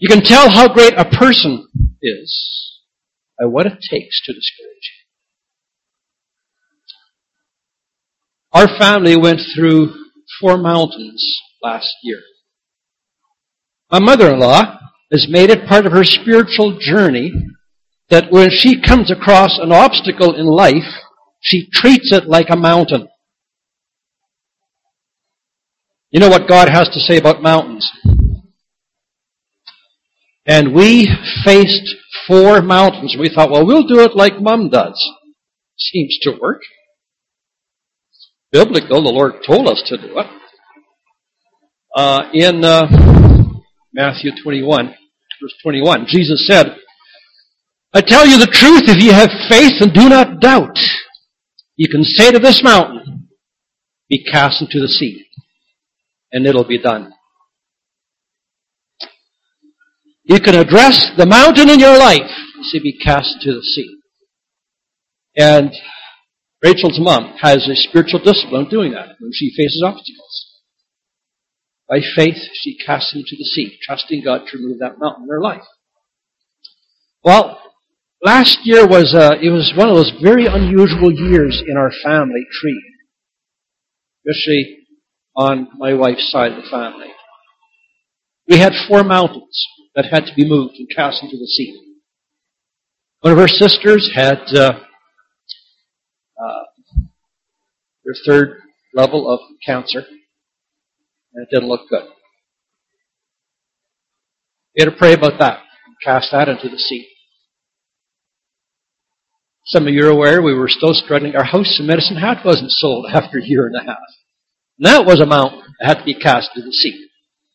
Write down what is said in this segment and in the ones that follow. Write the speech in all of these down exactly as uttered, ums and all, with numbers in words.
You can tell how great a person is by what it takes to discourage you. Our family went through four mountains last year. My mother-in-law has made it part of her spiritual journey that when she comes across an obstacle in life, she treats it like a mountain. You know what God has to say about mountains? And we faced four mountains. We thought, well, we'll do it like Mom does. Seems to work. Biblical, the Lord told us to do it. Uh, in uh, Matthew twenty-one, verse twenty-one, Jesus said, I tell you the truth, if you have faith and do not doubt, you can say to this mountain, be cast into the sea, and it'll be done. You can address the mountain in your life, you say, be cast into the sea. And Rachel's mom has a spiritual discipline doing that when she faces obstacles. By faith, she casts into the sea, trusting God to remove that mountain in her life. Well, last year was uh, it was one of those very unusual years in our family tree, especially on my wife's side of the family. We had four mountains that had to be moved and cast into the sea. One of her sisters had uh, uh, her third level of cancer, and it didn't look good. We had to pray about that and cast that into the sea. Some of you are aware we were still struggling. Our house in Medicine Hat wasn't sold after a year and a half. And that was a mountain that had to be cast into the sea.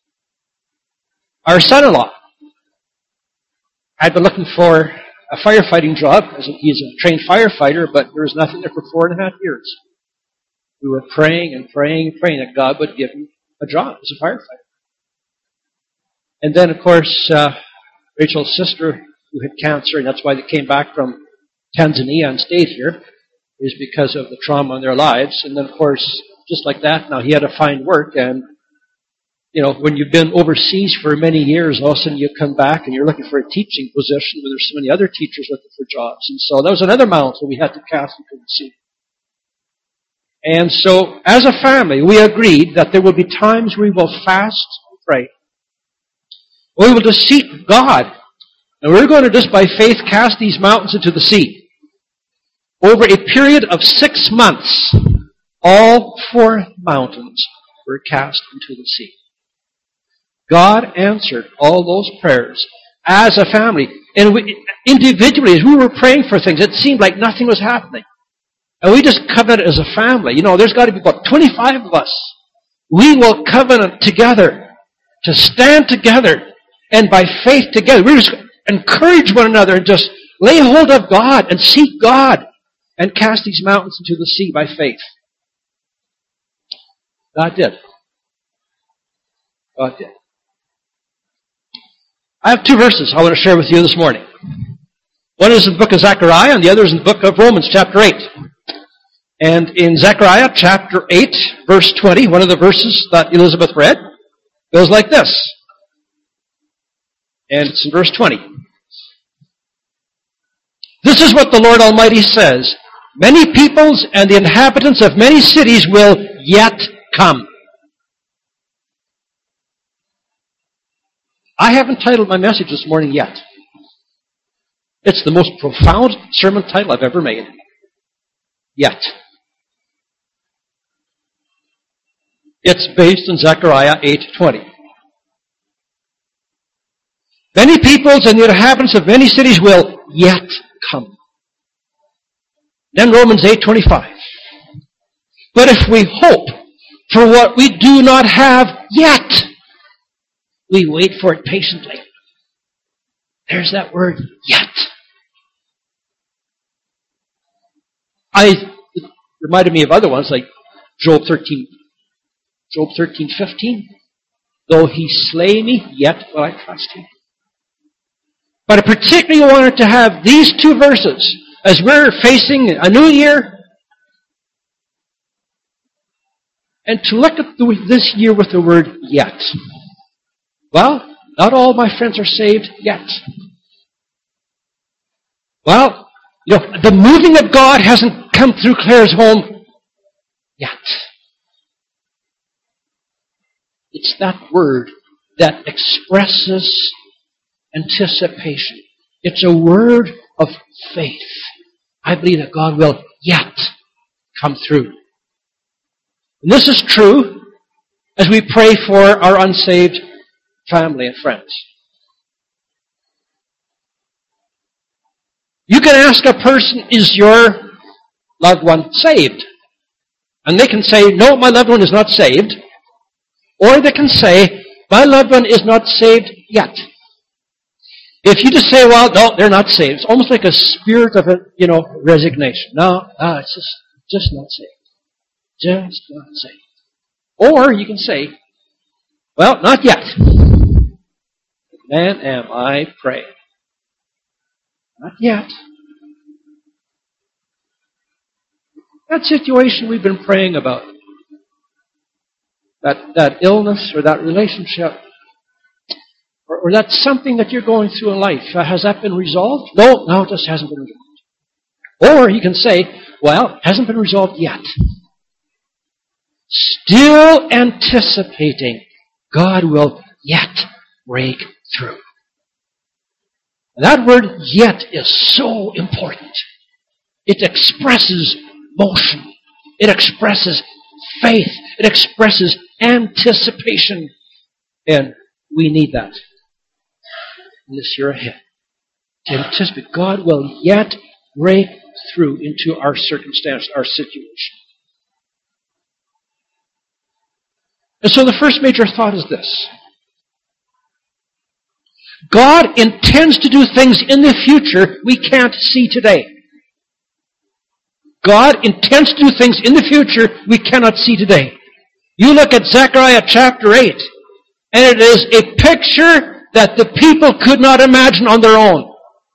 Our son-in-law had been looking for a firefighting job. He's a trained firefighter, but there was nothing there for four and a half years. We were praying and praying and praying that God would give him a job as a firefighter. And then, of course, uh, Rachel's sister, who had cancer, and that's why they came back from Tanzania and stayed here, is because of the trauma in their lives. And then, of course, just like that, now he had to find work. And, you know, when you've been overseas for many years, all of a sudden you come back and you're looking for a teaching position where there's so many other teachers looking for jobs. And so that was another mountain we had to cast into the sea. And so, as a family, we agreed that there will be times we will fast and pray. We will just seek God. And we're going to just by faith cast these mountains into the sea. Over a period of six months, all four mountains were cast into the sea. God answered all those prayers as a family. And we, individually, as we were praying for things, it seemed like nothing was happening. And we just covenanted as a family. You know, there's got to be about twenty-five of us. We will covenant together to stand together and by faith together. We just encourage one another and just lay hold of God and seek God and cast these mountains into the sea by faith. God did. God did. I have two verses I want to share with you this morning. One is in the book of Zechariah and the other is in the book of Romans chapter eight. And in Zechariah chapter eight, verse twenty, one of the verses that Elizabeth read, goes like this. And it's in verse twenty. This is what the Lord Almighty says. Many peoples and the inhabitants of many cities will yet come. I have entitled my message this morning, Yet. It's the most profound sermon title I've ever made. Yet. It's based on Zechariah eight twenty. Many peoples and the inhabitants of many cities will yet come. Then Romans eight twenty-five. But if we hope for what we do not have yet, we wait for it patiently. There's that word, yet. I, it reminded me of other ones like Job thirteen. Job thirteen fifteen. Though he slay me, yet will I trust him. But I particularly wanted to have these two verses as we're facing a new year and to look at the, this year with the word yet. Well, Not all my friends are saved yet. Well, you know, the moving of God hasn't come through Claire's home yet. It's that word that expresses anticipation. It's a word of faith. I believe that God will yet come through. And this is true as we pray for our unsaved family and friends. You can ask a person, is your loved one saved? And they can say, no, my loved one is not saved. Or they can say, my loved one is not saved yet. If you just say, well, no, they're not saved, it's almost like a spirit of, a, you know, resignation. No, no, it's just, just not saved. Just not saved. Or you can say, well, not yet. Man, am I praying. Not yet. That situation we've been praying about, that, that illness or that relationship, or, or that's something that you're going through in life, uh, has that been resolved? No, no, it just hasn't been resolved. Or you can say, well, it hasn't been resolved yet. Still anticipating God will yet break through. And that word yet is so important. It expresses motion. It expresses faith. It expresses anticipation. And we need that in this year ahead. To anticipate God will yet break through into our circumstance, our situation. And so the first major thought is this. God intends to do things in the future we can't see today. God intends to do things in the future we cannot see today. You look at Zechariah chapter eight, and it is a picture that the people could not imagine on their own.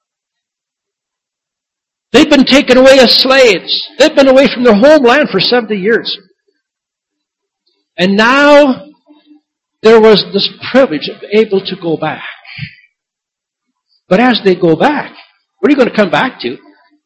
They've been taken away as slaves. They've been away from their homeland for seventy years. And now there was this privilege of being able to go back. But as they go back, what are you going to come back to?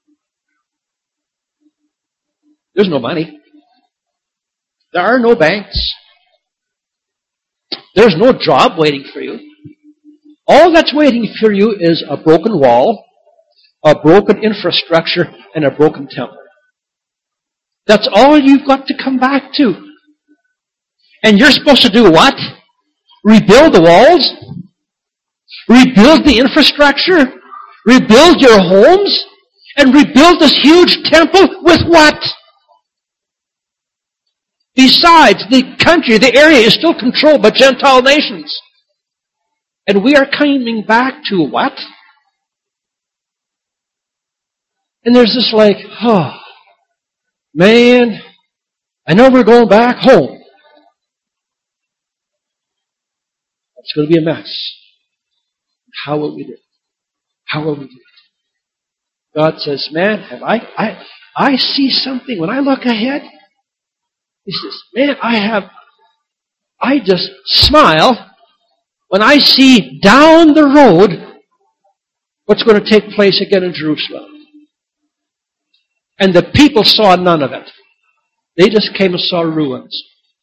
There's no money. There are no banks. There's no job waiting for you. All that's waiting for you is a broken wall, a broken infrastructure, and a broken temple. That's all you've got to come back to. And you're supposed to do what? Rebuild the walls? Rebuild the infrastructure? Rebuild your homes? And rebuild this huge temple with what? Besides, the country, the area is still controlled by Gentile nations. And we are coming back to what? And there's this like, oh, man, I know we're going back home. It's going to be a mess. How will we do it? How will we do it? God says, man, have I, I, I see something. When I look ahead, He says, man, I have, I just smile when I see down the road what's going to take place again in Jerusalem. And the people saw none of it. They just came and saw ruins.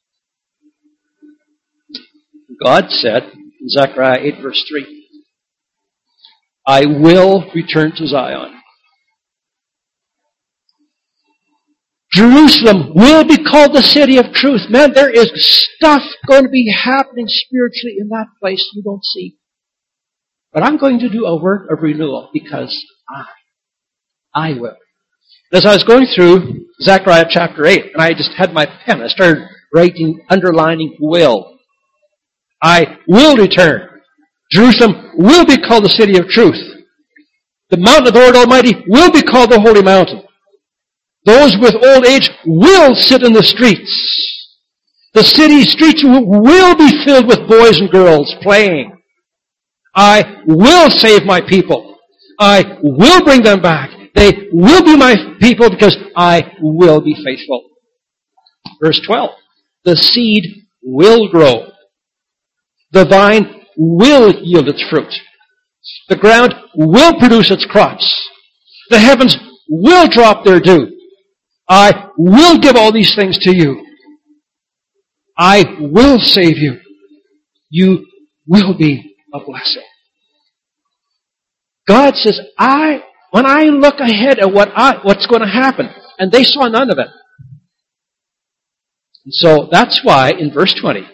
God said in Zechariah eight verse three, I will return to Zion. Jerusalem will be called the city of truth. Man, there is stuff going to be happening spiritually in that place you don't see. But I'm going to do a work of renewal because I, I will. As I was going through Zechariah chapter eight, and I just had my pen, I started writing, underlining will. I will return. Jerusalem will be called the city of truth. The mountain of the Lord Almighty will be called the holy mountain. Those with old age will sit in the streets. The city streets will be filled with boys and girls playing. I will save my people. I will bring them back. They will be my people because I will be faithful. Verse twelve. The seed will grow. The vine will yield its fruit. The ground will produce its crops. The heavens will drop their dew. I will give all these things to you. I will save you. You will be a blessing. God says, I, when I look ahead at what I, what's going to happen, and they saw none of it. And so that's why in verse twenty,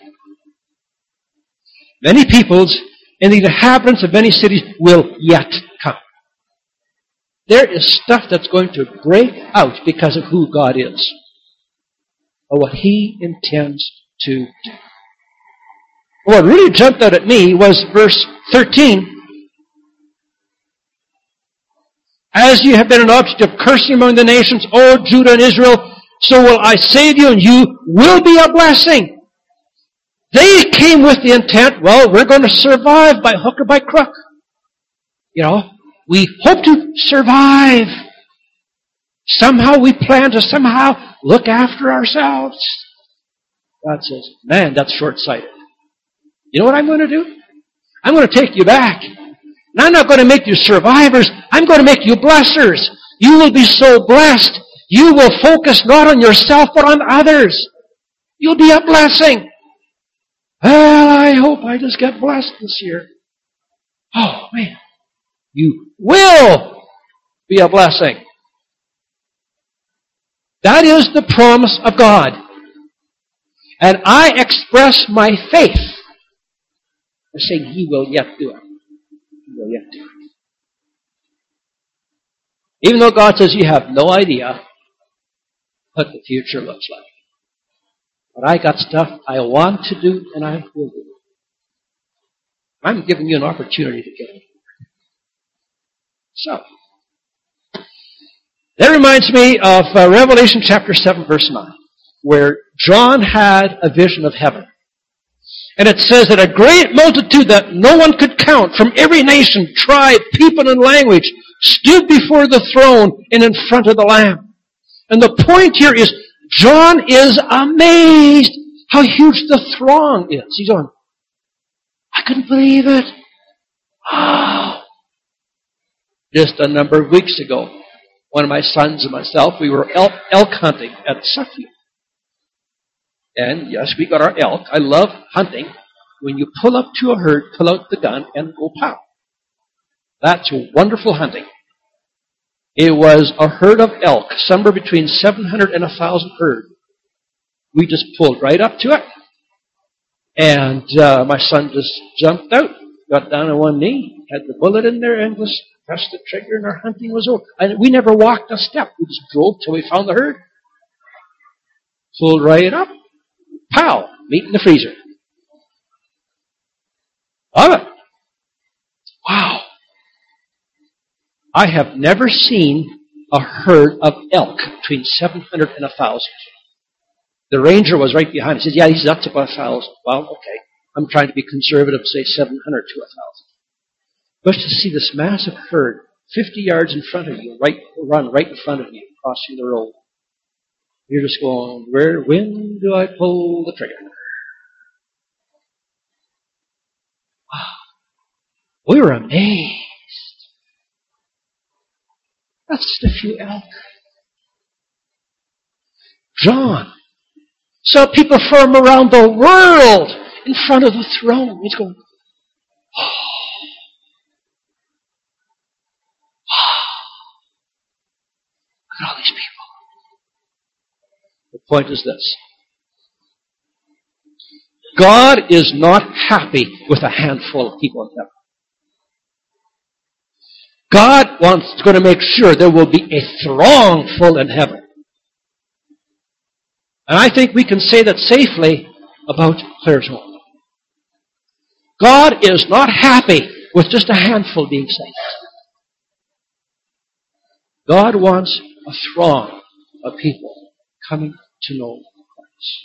many peoples and the inhabitants of many cities will yet come. There is stuff that's going to break out because of who God is, or what He intends to do. What really jumped out at me was verse thirteen. As you have been an object of cursing among the nations, O Judah and Israel, so will I save you, and you will be a blessing. They came with the intent, well, we're going to survive by hook or by crook. You know, we hope to survive. Somehow we plan to somehow look after ourselves. God says, man, that's short-sighted. You know what I'm going to do? I'm going to take you back. And I'm not going to make you survivors. I'm going to make you blessers. You will be so blessed. You will focus not on yourself, but on others. You'll be a blessing. Well, I hope I just get blessed this year. Oh, man. You will be a blessing. That is the promise of God. And I express my faith by saying He will yet do it. He will yet do it. Even though God says you have no idea what the future looks like. But I got stuff I want to do, and I will do. I'm giving you an opportunity to get it. So, that reminds me of uh, Revelation chapter seven, verse nine, where John had a vision of heaven. And it says that a great multitude that no one could count from every nation, tribe, people, and language stood before the throne and in front of the Lamb. And the point here is, John is amazed how huge the throng is. He's going, I couldn't believe it. Oh. Just a number of weeks ago, one of my sons and myself, we were elk, elk hunting at Suffield. And yes, we got our elk. I love hunting. When you pull up to a herd, pull out the gun and go pow. That's wonderful hunting. It was a herd of elk, somewhere between seven hundred and one thousand herd. We just pulled right up to it. And uh, my son just jumped out, got down on one knee, had the bullet in there, and just pressed the trigger, and our hunting was over. And we never walked a step. We just drove till we found the herd. Pulled right up. Pow! Meat in the freezer. Love it. Wow. I have never seen a herd of elk between seven hundred and one thousand. The ranger was right behind. He said, yeah, he said, that's about one thousand. Well, okay. I'm trying to be conservative, say seven hundred to one thousand. But to see this massive herd fifty yards in front of you, right, run right in front of you, crossing the road. You're just going, where, when do I pull the trigger? Wow. We were amazed. That's just a few elk. John saw people from around the world in front of the throne. He's going, oh. Look at all these people. The point is this. God is not happy with a handful of people in heaven. God wants going to make sure there will be a throng full in heaven. And I think we can say that safely about Clare's Home. God is not happy with just a handful being saved. God wants a throng of people coming to know Christ.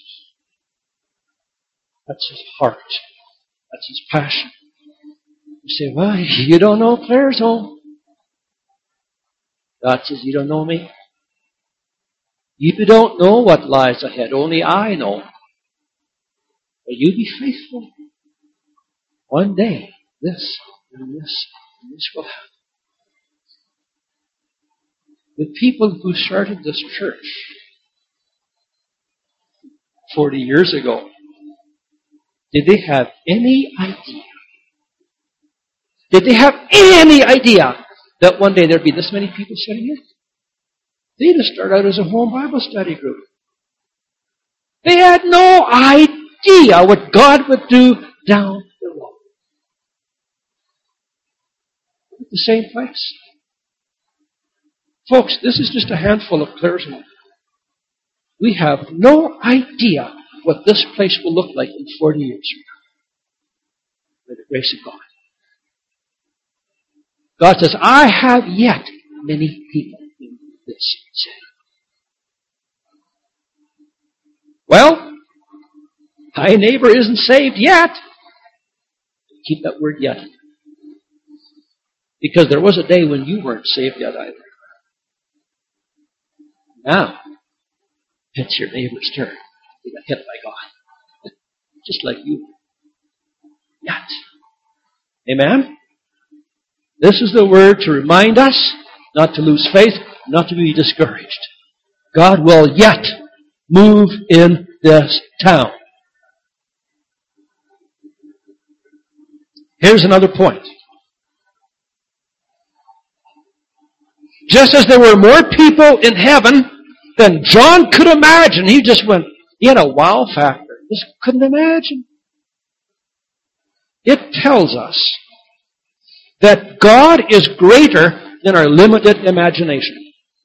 That's His heart. That's His passion. You say, well, you don't know Clare's Home. God says, you don't know me. You don't know what lies ahead. Only I know. But you be faithful. One day, this and this and this will happen. The people who started this church forty years ago, did they have any idea? Did they have any idea that one day there'd be this many people sitting here? They just started out as a home Bible study group. They had no idea what God would do down the road. At the same place. Folks, this is just a handful of Claresholm. We have no idea what this place will look like in forty years from now. By the grace of God. God says, I have yet many people in this city. Well, thy neighbor isn't saved yet. Keep that word yet. Because there was a day when you weren't saved yet either. Now, it's your neighbor's turn. They got hit by God. Just like you. Yet. Amen? This is the word to remind us not to lose faith, not to be discouraged. God will yet move in this town. Here's another point. Just as there were more people in heaven than John could imagine, he just went, he had a wow factor. Just couldn't imagine. It tells us that God is greater than our limited imagination.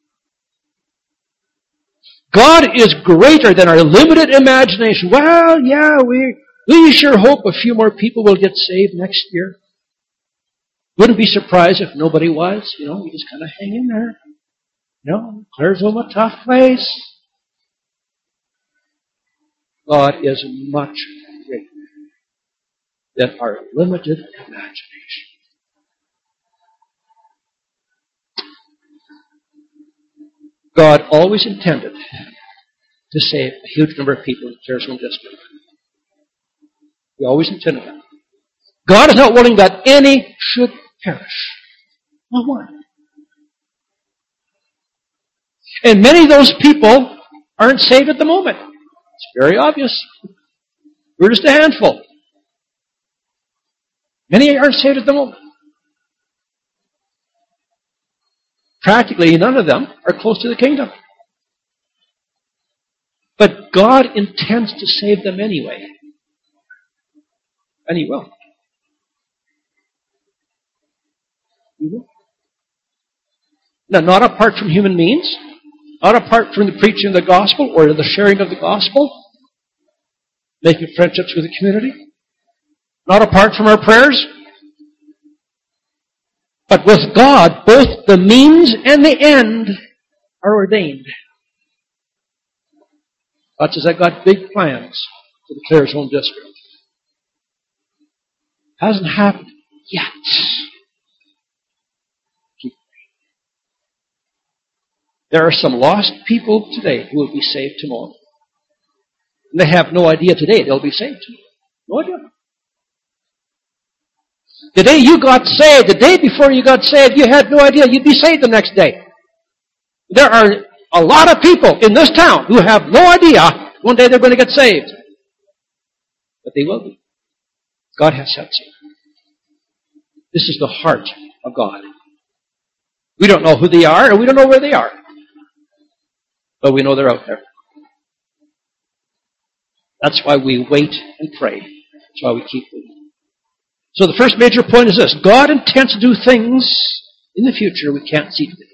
God is greater than our limited imagination. Well, yeah, we, we sure hope a few more people will get saved next year. Wouldn't be surprised if nobody was. You know, we just kind of hang in there. You know, Claresholm a tough place. God is much greater than our limited imagination. God always intended to save a huge number of people in the Claresholm district. He always intended that. God is not willing that any should perish. Not one. And many of those people aren't saved at the moment. It's very obvious. We're just a handful. Many aren't saved at the moment. Practically none of them are close to the kingdom. But God intends to save them anyway. And He will. He will. Now, not apart from human means, not apart from the preaching of the gospel or the sharing of the gospel, making friendships with the community, not apart from our prayers, but with God, both the means and the end are ordained. God says, I've got big plans for the Claresholm district. Hasn't happened yet. Keep praying. There are some lost people today who will be saved tomorrow. And they have no idea today they'll be saved tomorrow. No idea. The day you got saved, the day before you got saved, you had no idea you'd be saved the next day. There are a lot of people in this town who have no idea one day they're going to get saved. But they will be. God has said so. This is the heart of God. We don't know who they are, and we don't know where they are. But we know they're out there. That's why we wait and pray. That's why we keep waiting. So the first major point is this. God intends to do things in the future we can't see today.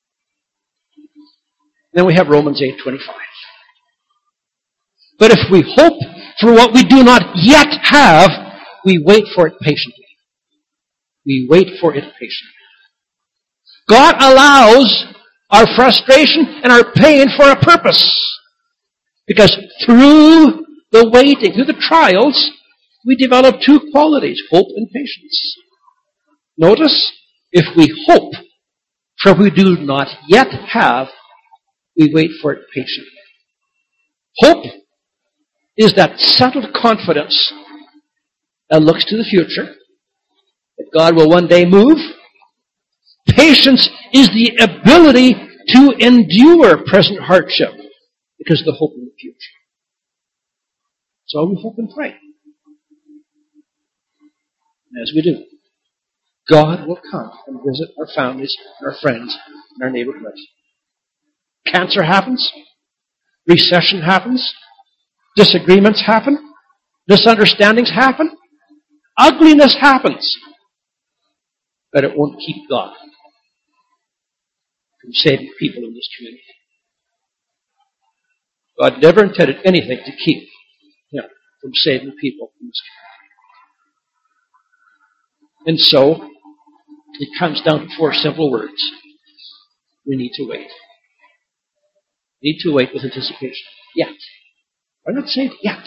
Then we have Romans eight twenty-five. But if we hope for what we do not yet have, we wait for it patiently. We wait for it patiently. God allows our frustration and our pain for a purpose. Because through the waiting, through the trials, we develop two qualities, hope and patience. Notice, if we hope for what we do not yet have, we wait for it patiently. Hope is that settled confidence that looks to the future, that God will one day move. Patience is the ability to endure present hardship because of the hope in the future. So we hope and pray. And as we do, God will come and visit our families, our friends, and our neighborhoods. Cancer happens. Recession happens. Disagreements happen. Misunderstandings happen. Ugliness happens. But it won't keep God from saving people in this community. God never intended anything to keep Him from saving people in this community. And so, it comes down to four simple words. We need to wait. We need to wait with anticipation. Yet. I'm not saying yet.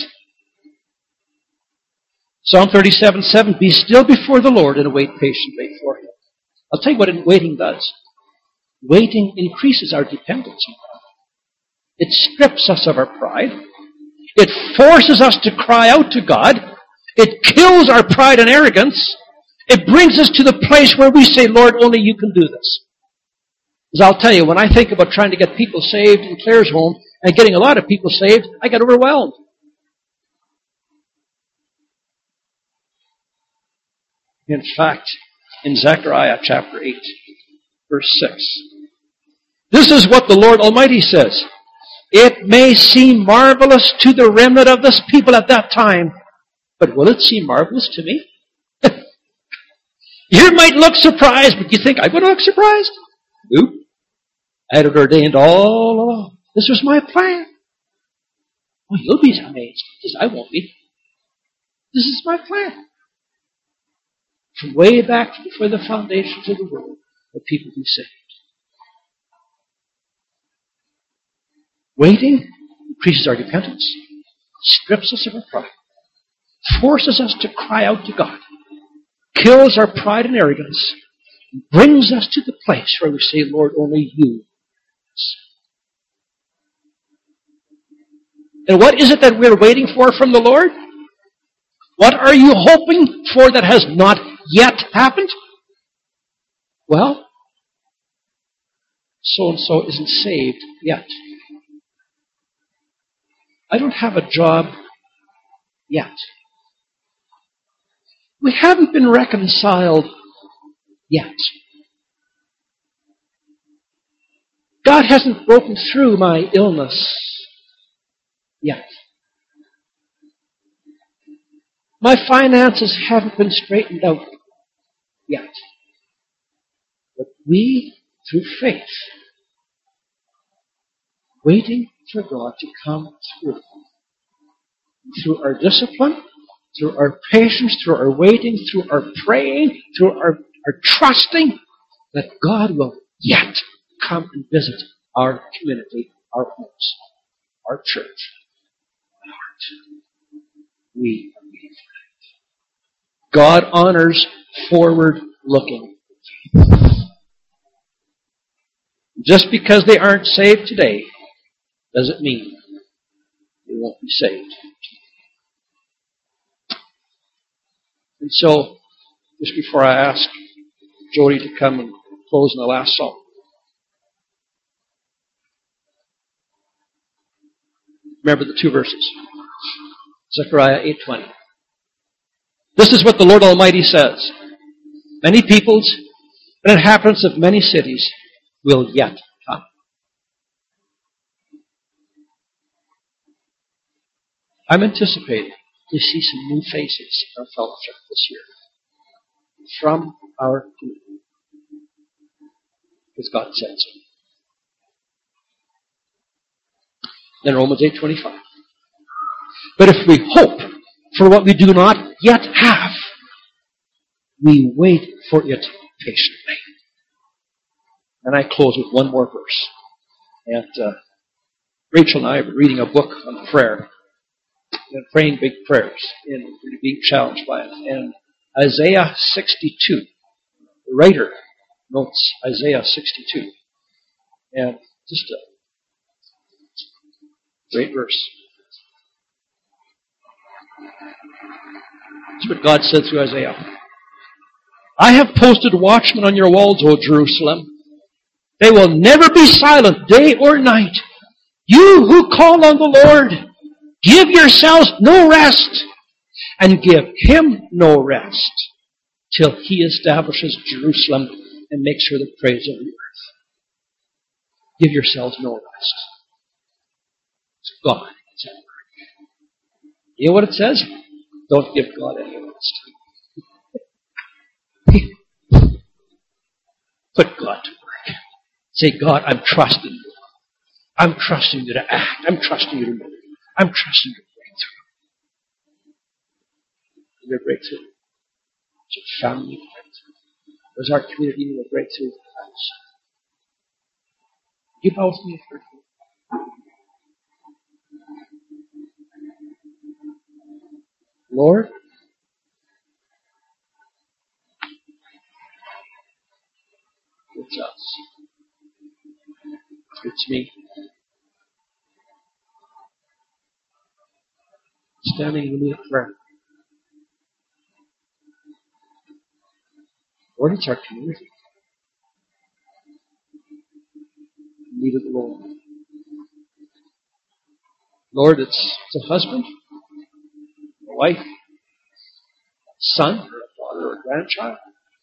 Psalm thirty-seven seven, be still before the Lord and wait patiently for Him. I'll tell you what waiting does. Waiting increases our dependence on God. It strips us of our pride. It forces us to cry out to God. It kills our pride and arrogance. It brings us to the place where we say, Lord, only you can do this. Because I'll tell you, when I think about trying to get people saved in Claire's home and getting a lot of people saved, I get overwhelmed. In fact, in Zechariah chapter eight, verse six, this is what the Lord Almighty says. It may seem marvelous to the remnant of this people at that time, but will it seem marvelous to me? You might look surprised, but you think, I'm going to look surprised? Nope. I had it ordained all along. This was my plan. Oh, you'll be amazed. Because I won't be. This is my plan. From way back before the foundations of the world, that people be saved. Waiting increases our dependence, strips us of our pride, forces us to cry out to God, kills our pride and arrogance, and brings us to the place where we say, Lord, only you. And what is it that we're waiting for from the Lord? What are you hoping for that has not yet happened? Well, so-and-so isn't saved yet. I don't have a job yet. We haven't been reconciled yet. God hasn't broken through my illness yet. My finances haven't been straightened out yet. But we, through faith, waiting for God to come through. Through our discipline, through our patience, through our waiting, through our praying, through our, our trusting, that God will yet come and visit our community, our homes, our church, our heart. We are waiting for that. God honors forward-looking. Just because they aren't saved today doesn't mean they won't be saved. And so, just before I ask Jody to come and close in the last song, remember the two verses. Zechariah eight twenty. This is what the Lord Almighty says. Many peoples and inhabitants of many cities will yet come. I'm anticipating to see some new faces in our fellowship this year from our community, because God said so. Then Romans eight twenty-five. But if we hope for what we do not yet have, we wait for it patiently. And I close with one more verse. And uh, Rachel and I were reading a book on prayer and praying big prayers and really being challenged by it. And Isaiah sixty-two, the writer notes Isaiah sixty-two. And just a great verse. That's what God said through Isaiah. I have posted watchmen on your walls, O Jerusalem. They will never be silent, day or night. You who call on the Lord, give yourselves no rest, and give Him no rest, till He establishes Jerusalem and makes her the praise of the earth. Give yourselves no rest. It's God. It's at work. You know what it says? Don't give God any rest. Put God to work. Say, God, I'm trusting you. I'm trusting you to act. I'm trusting you to move. I'm trusting you to break through. Your breakthrough. It's a family breakthrough. Does our community need a breakthrough? You bow with me for Lord, it's us. It's me. Standing in the need of prayer. Lord, it's our community. In need of the Lord. Lord, it's the husband, a wife, a son, or a daughter, or a grandchild.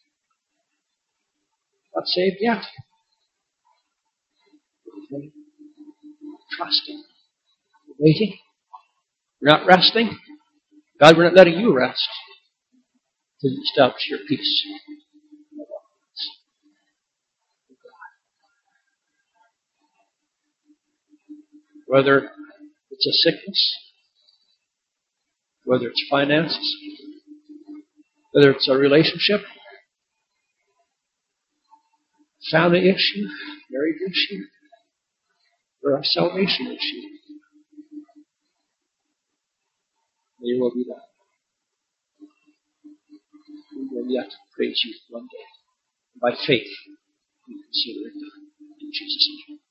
Not saved yet. Trusting. Waiting. We're not resting. God, we're not letting you rest until you establish your peace. Whether it's a sickness, whether it's finances, whether it's a relationship, family issue, marriage issue, or a salvation issue, may your will be done. We will yet praise you one day. By faith, we consider it done. In Jesus' name.